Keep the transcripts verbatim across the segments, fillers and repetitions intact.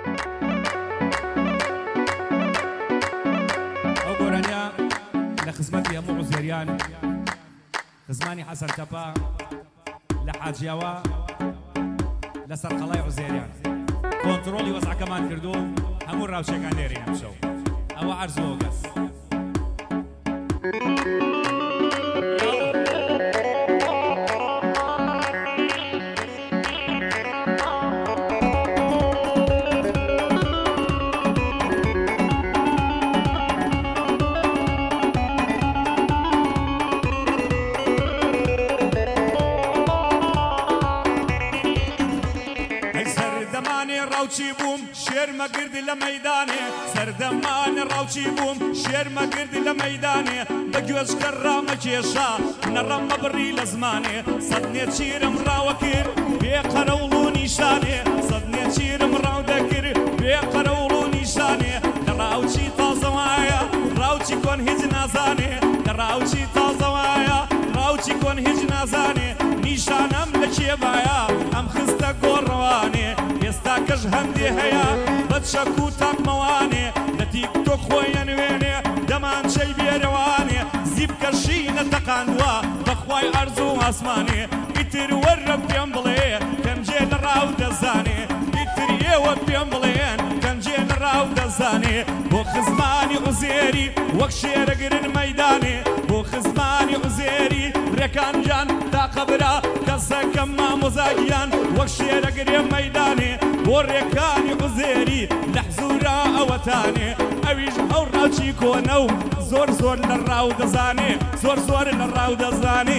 ئەو گۆرانیا لە خزمەتی هەموو عوزێریان خزمانی حەسەن تەپا لە حاجیاوە لەسەر قەڵای عوزێریان کۆنتڕۆلی وەزعەکەمان کردو هەموو ڕاوچێکان لێرە ئەمشەو ئەوە عەرزەوە گەس ڕاوچی بووم شێرمە گردی لە مەیدانێ سەردەمانە ڕاوچی بووم شێرمە گردی لە مەیدانێ بە گوێچکە ڕامە کێشا نەڕەمە بڕی لە زمانێ سەد نێچیرم ڕاوە کرد بێ قەرەوڵ و نیشانێ سەد نێچیرم ڕاو دەکرد بێ قەرەوڵ و نیشانێ لە ڕاوچی تازەوایە ڕاوچی کۆن هیچ نازانێ لە ڕاوچی تازەوایە ڕاوچی کۆن هیچ نازانێ نیشانەم لە کێبایە ئەم خستە گۆڕەوانێ ئێستا کەش هەندێ هەیە بە چەک و تاقمەوانێ لە تیکتۆک خۆیە نوێنێ دەمان چەی بێرەوانێ زیب کەشی نەتەقاندووە بەخوای ئەرز و ئاسمانێ ئیتر وەرە پێم بڵێ کەمجێ لە ڕاو دەزانێ ئیتر ئێوە پێم بڵێن کەمجێ لە ڕاو دەزانێ بۆ خزمانی عوزێری وەک شێرەگرن مەیدانێ بۆ خزمانی عوزێری ڕێکانجان تا قەبرا کەسەکەم مامۆزاگیان وەک شێرەگرێ مەیدانێ بۆ ڕێکانی عوزێری لە حزورا ئەوەتانێ ئەویش ئەو ڕاوچی کۆنە و زۆر زۆر لە ڕاو دەزانێ زۆر زۆر لە ڕاو دەزانێ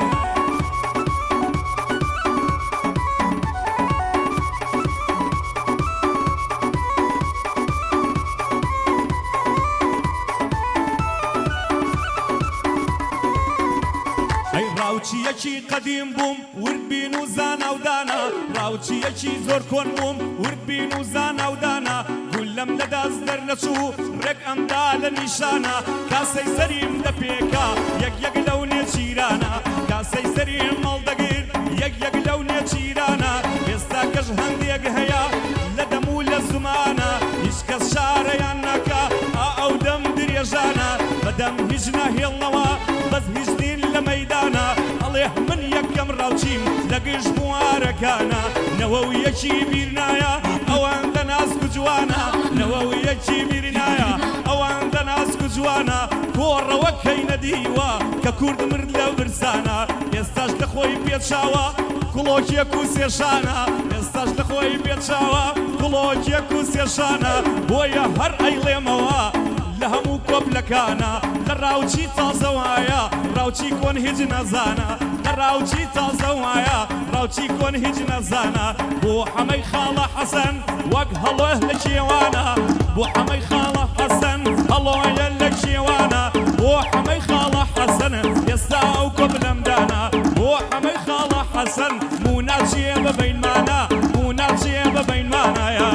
ڕاوچیەکی قەدیم بووم وردبین و زاناودانا ڕاوچیەکی زۆر کۆن بووم وردبین و زاناودانا گولەم لە دەست دەرنەچوو ڕێک ئەمدا لە نیشانە کاسەی سەریم دەپێکا یەک یەک لەو نێچیرانە کاسەی سەریم مەڵدەگیر یەک یەک لەو نێچیرانە ئێستا کەش هەندێک هەیە لە دەم و لە زمانە هیچ کەس شارەیان ناکا ئەو دەم درێژانە بەدەم هیچ ناهێڵنەوە بەس هیچ دین لە مەیدانە ئەڵێ من یەکەم ڕاوچیم لە گشت بوارەکانە نەوە و یەکی بیرنایە ئەوەندە نازک و جوانە نەوە و یەکی بیرنایە ئەوەندە نازک و جوانە کۆڕەوە کەی نەدیوە کە کورد مرد لەو برسانە ئێستاش لە خۆی پێچاوە کڵۆکیەک و سێشانە ئێستاش لە خۆی پێچاوە کڵۆکیەک و سێشانە بۆیە هەر ئەیڵێمەوە لە هەموو کۆبلەکانە لە ڕاوچی تازەوایە ڕاوچی کۆن هیچ نەزانە لە ڕاوچی تازەوایە ڕاوچی کۆن هیچ نەزانە بۆ حەمەی خاڵە حەسەن وەک هەڵۆه لە کێوانە بۆ حەمەی خاڵە حەسەن هەڵۆیە لە کێوانە بۆ حەمەی خاڵە حەسەن ئێستا ئەو کۆبلەمدانە بۆ حەمەی خاڵە حەسەن موناچیە بەبەینمانە موناچیە بەبەینمانایە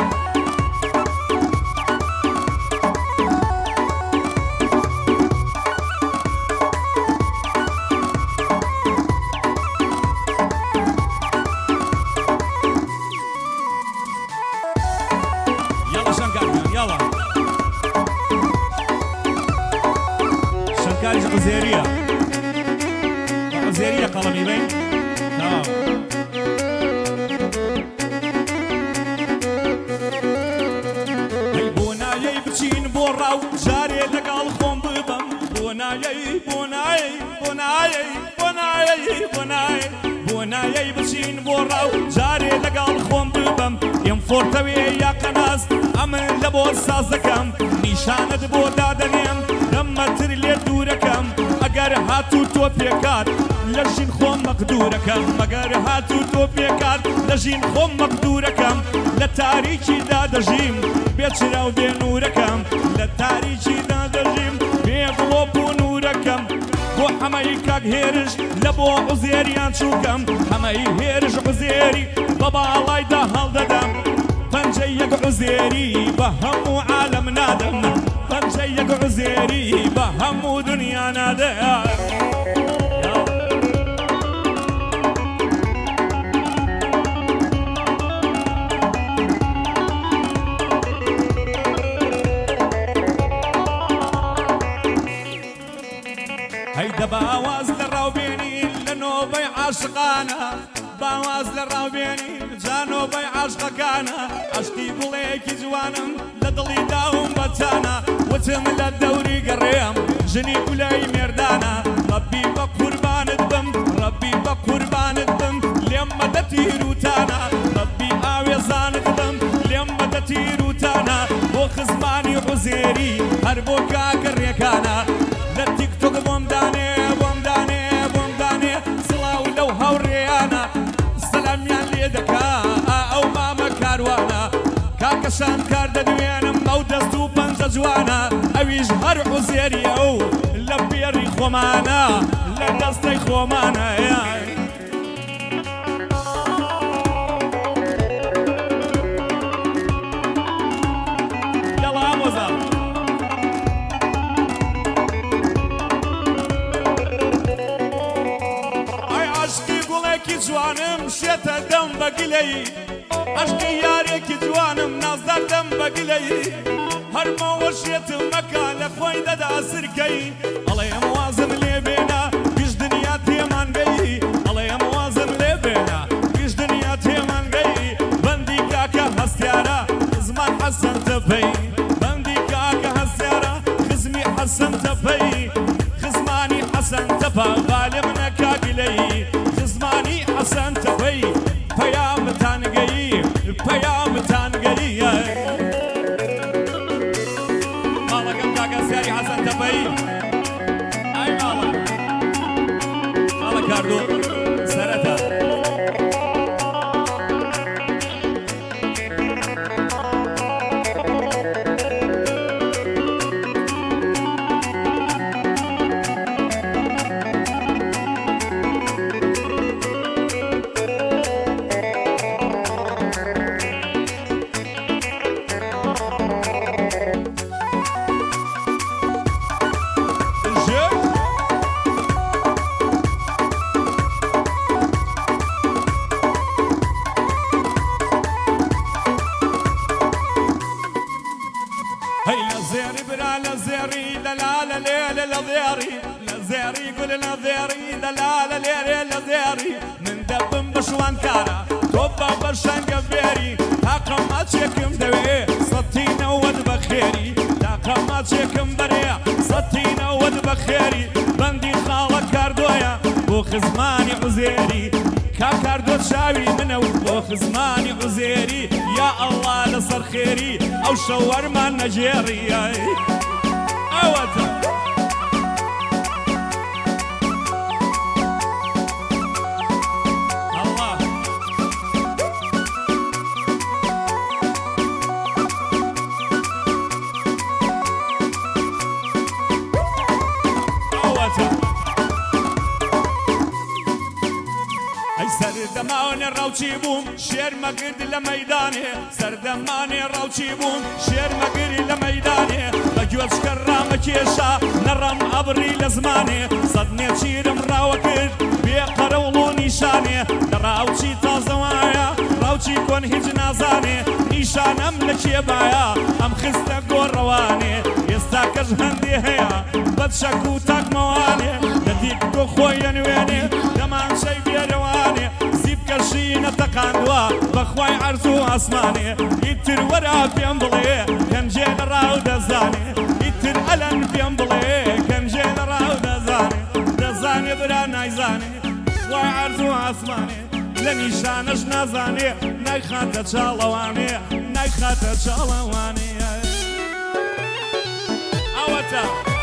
شنكاري عزيرية عزيرية قلمي بين تمام بونايي بچين بوراو جاري لقال خون ببم بونايي بونايي بونايي بونايي بونايي بونايي بچين بوراو جاري لقال خون ببم يم فورتوي يا قناز ئەمن لە بۆ سازەکەم نیشانت بۆ دادەنێم دەمەتر لێ دوورەکەم ئەگەر هاتوو تۆ پێکات لە ژین خۆم مەقدورەکەم ئەگەر هاتوو تۆ پێکات لە ژین خۆم مەقدورەکەم لە تاریکیدا دەژیم بێچرا و بێنورەکەم لە تاریکیدا دەژیم بێ گڵۆپ و نورەکەم بۆ حەمەی کاک هێرش لە بۆ عوزێریان چووکەم هەمەی هێرش عوزێری بە باڵایدا هەڵدەدەم پەنجەی یەک عوزێری بە هەموو عالەم نادەم پەنجەی یەک عوزێری بە هەموو دنیا نادەم عاشقانە باواز لە ڕاوبێنی جانۆبەی عاشقەکانە عشقی گوڵەیەکی جوانم لە دڵی داوم بەچانە وتم لە دەوری گەڕێم ژنی گولەی مێردانە ڕەبی بە قوربانت بم ڕەبی بە قوربانت بم لێم مەدە تیروتانە ڕەبی ئاوێزانت بم لێم مەدە تیروتانە بۆ خزمانی عوزێری هەر بۆ کاکە ڕێکانە لە تیکتۆک بۆم دانێ بۆم دانێ بۆم دانێ سڵاو لەو هاوڕێیانە سەلامیان لێ دەکا ئەو مامە کاروانە کاکەشان کار دەدوێنم ئەو دەست و پەنجە جوانە ئەویش هەر عوزێریە و لە پێڕی خۆمانە لە دەستەی خۆمانە جوانم شێتە دەم بەگلەی عەشقی یارێکی جوانم نازدار دەم بەگلەی هەرمەوە شێتم مەکە لە خۆی دەدا سرکەی ئەڵێ ئەم وازم لێ بێنە پیش دنیا تێمانگەی ئەڵێ ئەم وازم لێ بێنە پیش دنیا تێمانگەی بەندی کاکە هەستیارە خزمان حەسەن تەپەی بەندی کاکە هەستیارە خزمی حەسەن تەپەی خزمانی حەسەن تەپە غالب نەکا گلەی خزمانی حەسەن تەپەی پەیامتان گەیی پەیامتان گەیی ماڵەکەم کاکە سیاری حەسەن تەپەی ئای ماڵە ماڵە کاردۆ سەرەتا من دەبم بەشوان کارە تۆ بە بەرشەنگە بێری تاقە ماچێکم دەوێ سەتی نەوەت بەخێری تاقە ماچێکم بەرێ سەتی نەوەت بەخێری بەندی خاڵە کاردۆیە بۆ خزمانی عوزێری کا کاردۆ چاوی منە و بۆ خزمانی عوزێری یا ئەڵڵا لەسەر خێری ئەو شەوەرمان نەجێڕی ئەوەتە سەردەمانێ ڕاوچی بووم شێر مەگرد لە مەیدانێ سەردەمانێ ڕاوچی بووم شێر مەگری لە مەیدانێ بە گوێچکە ڕامەکێشا نەڕەم ئەبڕی لە زمانێ سەد نێچیرم ڕاوە کرد بێ قەرەوڵ و نیشانێ لە ڕاوچی تازەوایە ڕاوچی کۆن هیچ نازانێ نیشانەم لە کێبایە ئەم خستە گۆڕەوانێ ئێستا کەش هەندێ هەیە بەد شەک و تاکمەوانێ لە دیک تۆ خۆی دەنوێنێ دەمانچەی بێرەوانێ کەشینە تەقاندووە بەخوای عەرز و ئاسمانێ ئیتر وەرا پێم بڵێ کەنجێ لە ڕاو دەزانێ ئیتر ئەلەن پێم بڵێ کەنجێ لە ڕاو دەزانێ دەزانێ برا نایزانێ خوای عەرز و ئاسمانێ لە نیشانەش نازانێ نایخاتە چاڵەوانێ نایخاتە چاڵەوانێ ئەوەتە